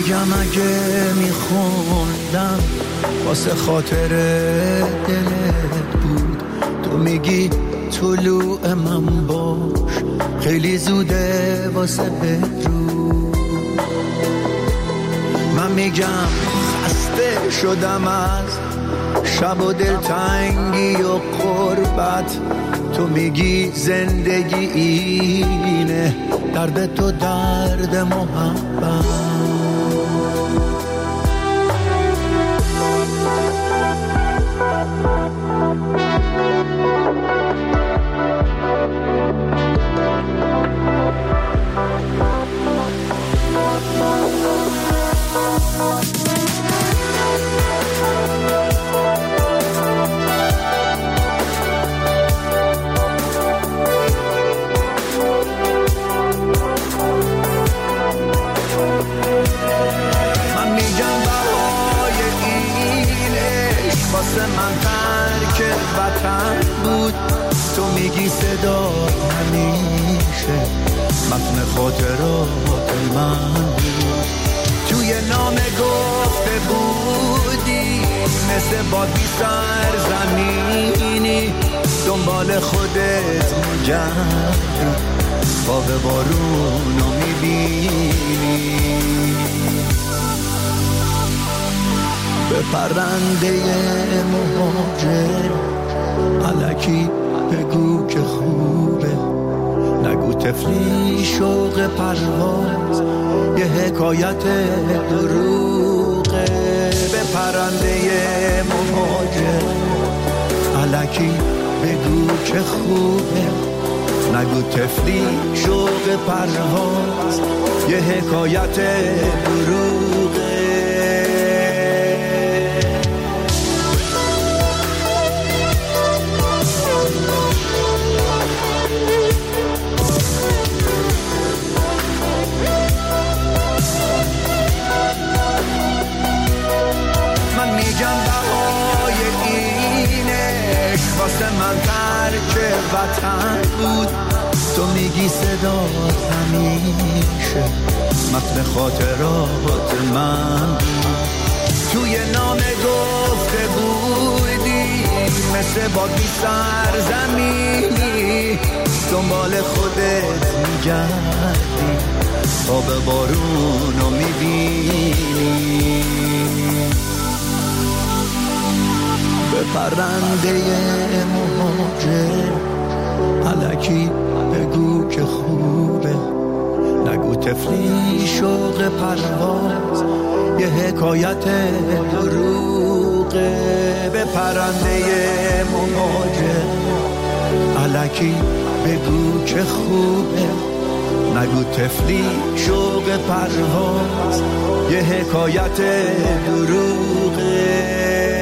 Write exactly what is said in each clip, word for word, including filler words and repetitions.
میگم اگه میخوندم واسه خاطر دلت بود، تو میگی طلوع من باش خیلی زوده واسه بدرود. من میگم خسته شدم از شب و دلتنگی و قربت، تو میگی زندگی اینه درد تو درد محبت. واسه من ترک وطن بود، تو میگی صدا همیشه متن خاطرات من بود. توی نامه گفته بودی مثل باد بی سرزمینی دنبال خودت میگردی، باغ بارونو میبینی. به پرنده مهاجر الکی بگو که خوبه، نگو تفلی شوق پرواز یه حکایت دروغه. به پرنده مهاجر الکی بگو که خوبه، نگو تفلی شوق پرواز یه حکایت دروغه. واسه من ترک وطن بود، تو میگی صدا همیشه متن خاطرات من بود. توی نامه گفته بودی مثل باد بی سرزمینی دنبال خودت میگردی، تا به بارونو میبینی. به پرنده مهاجر الکی بگو که خوبه، نگو تفلی شوق پرواز یه حکایت دروغه. به پرنده مهاجر الکی بگو که خوبه، نگو تفلی شوق پرواز یه حکایت دروغه.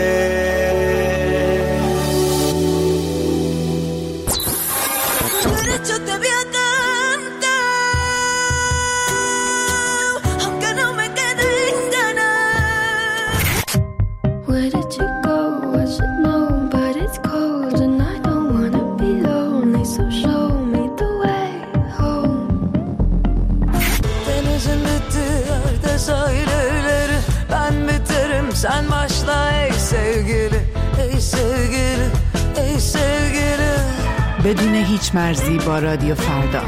Sen başla ey sevgili, ey sevgili, ey sevgili. بدون هیچ مرزی با رادیو فردا.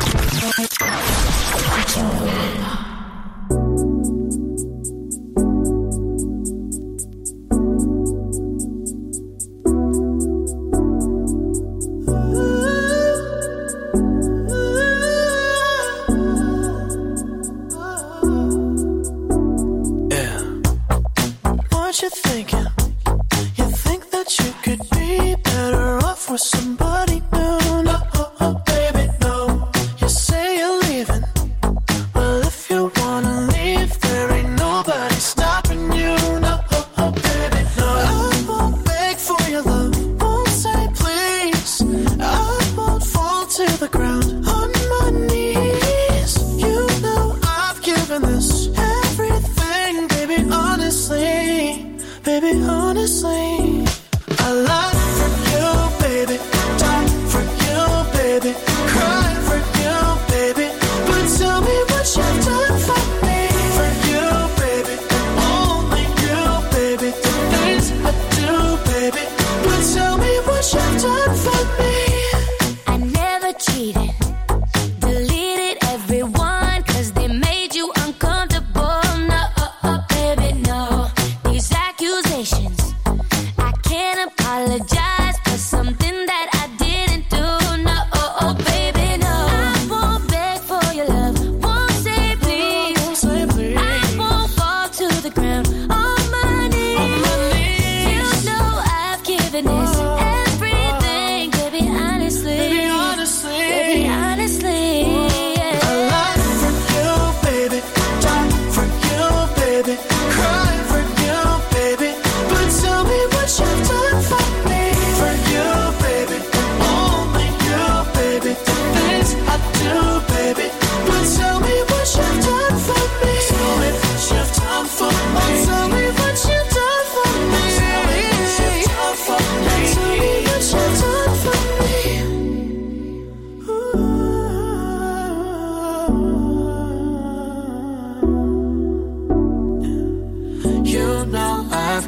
Cry for you, baby. But tell me what you've done for me. For you, baby.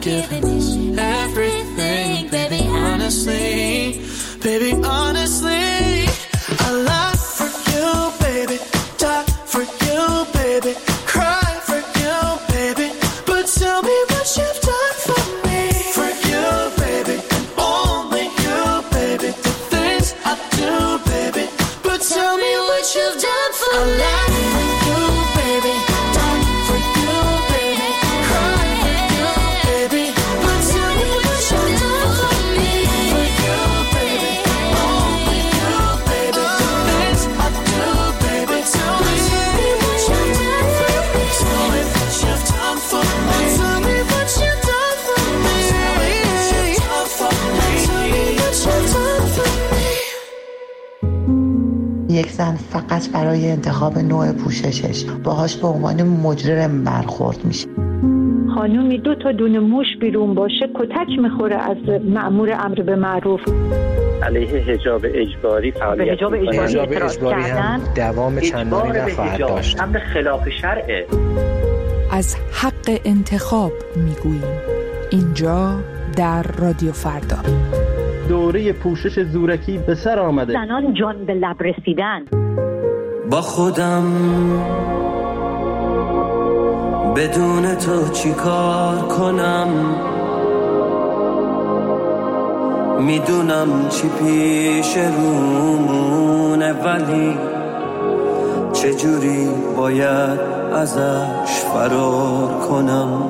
given everything, baby, honestly, baby, honestly, I lie for you, baby, die for you, baby, cry for you, baby, but tell me what you've done for me, for you, baby, and only you, baby, the things I do, baby, but tell me what you've done for me. I lie for you, baby, die for you, baby, cry for you, baby, but tell me what you've done for me, for you, baby, only you, baby, the things I do, baby, tell me what you've done for me, tell me what you've done for me, tell me what you've done for me, tell me what you've done for me, tell me what you've done for me. یک زن فقط برای انتخاب نوع پوششش باهاش به عنوان مجرم برخورد میشه. خانومی دو تا دونه موش بیرون باشه کتک میخوره از مأمور امر به معروف. علیه حجاب اجباری فعالیت حجاب اجباری, حجاب اجباری هم دوام چندانی نخواهد داشت. امر خلاف شرعه. از حق انتخاب میگوییم اینجا در رادیو فردا. دوره پوشش زورکی به سر آمده. زنان جان به لب رسیدن. با خودم بدون تو چی کار کنم، میدونم چی پیش رومونه ولی چجوری باید ازش فرار کنم.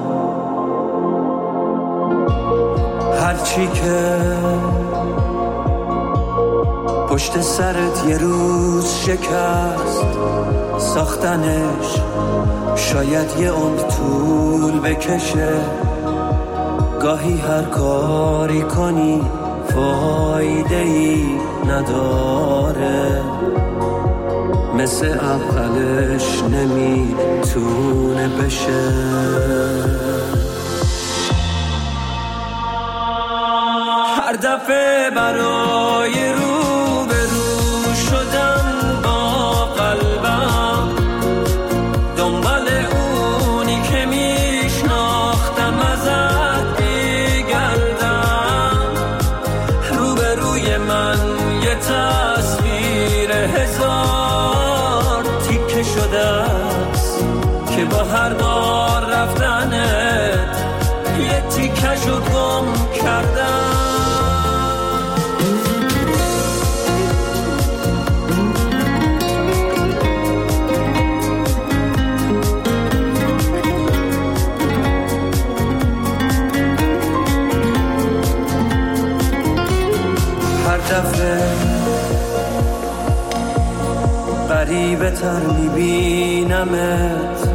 هرچی که پشت سرت یه روز شکست ساختنش شاید یه عمر طول بکشه. گاهی هر کاری کنی فایده ای نداره، مثل اولش نمیتونه بشه. هر دفعه برای رو به رو شدن با قلبم دنبال اونی که میشناختم ازت بگردم، رو به روی من یه تصویر هزار تیکه شده است که با هر بار رفتنت یه تیکشو گم کردم. دفعه غریبه تر میبینمت،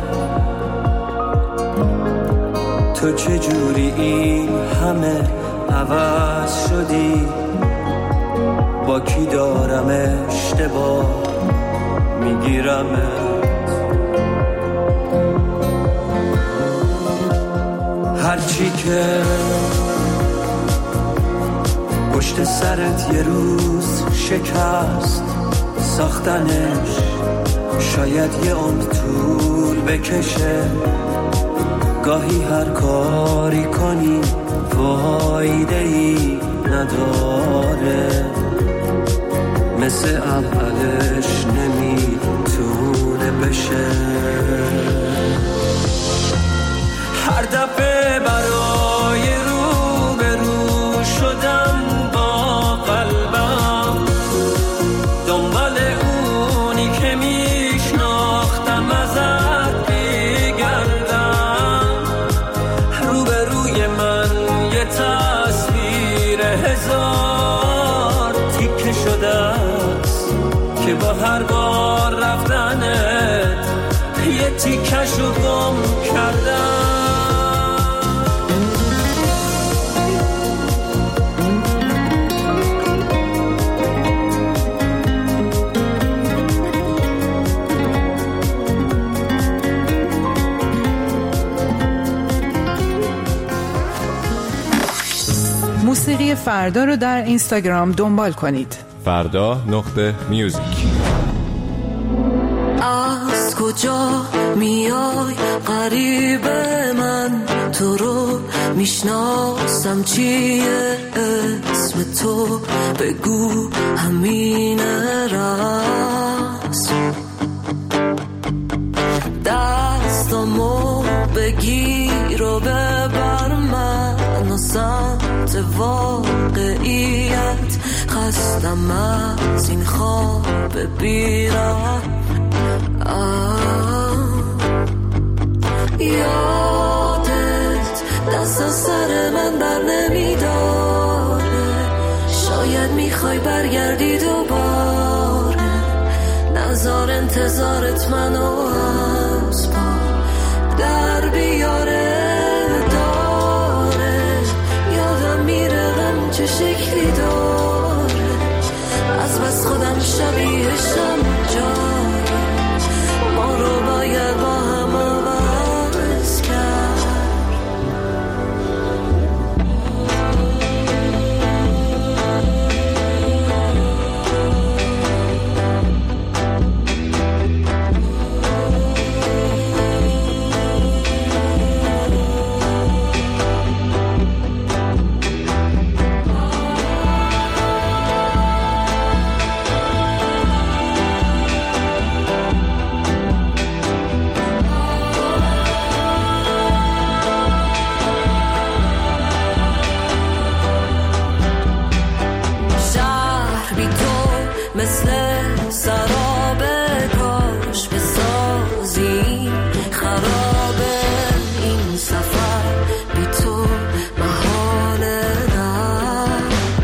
تو چجوری این همه عوض شدی، با کی دارم اشتباه میگیرمت. هرچی که پشت سرت یه روز شکست ساختنش شاید یه عمر طول بکشه. گاهی هر کاری کنی فایده ای نداره، مثل اولش نمیتونه بشه. هر دفعه برای رو به رو شدم با قلبم دنبال اونی که میشناختم ازت بگردم، رو به روی من یه تصویر هزار تیکه شده است که با هر بار رفتنت یه تیکشو گم کردم. موسیقی فردا رو در اینستاگرام دنبال کنید. فردا نقطه میوزیک. Ask کجا میای غریب من، تو رو میشناسم چیه اسم تو، بگو همین راست. دستامو بگیر و ببر من و سمت واقعیت، خستم از این خواب بیرم. یادت دست از سر من بر نمیداره، شاید میخوای برگردی دوباره، نزار انتظارت منو از پا در بیاره. داره یادم میره غم چه شکلی داره، از بس خودم شبیهشم جای ما رو باید با هم عوض کرد. مثل سراب کاش بسازی خرابه این سفر، بی تو محاله نه.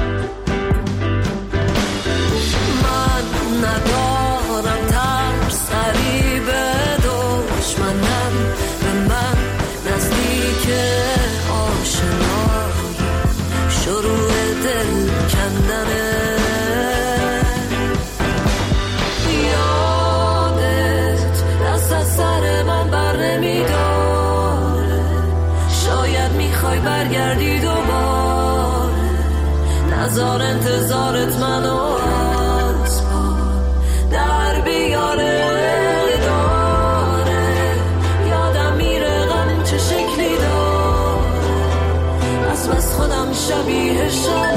من ندارم ترس غریب دشمنم، به من نزدیک آشنایی شروع دل کندنه. برگردی دوباره، نزار انتظارت منو از پا در بیاره. داره یادم میره غم چه شکلی داره، از بس خودم شبیهشم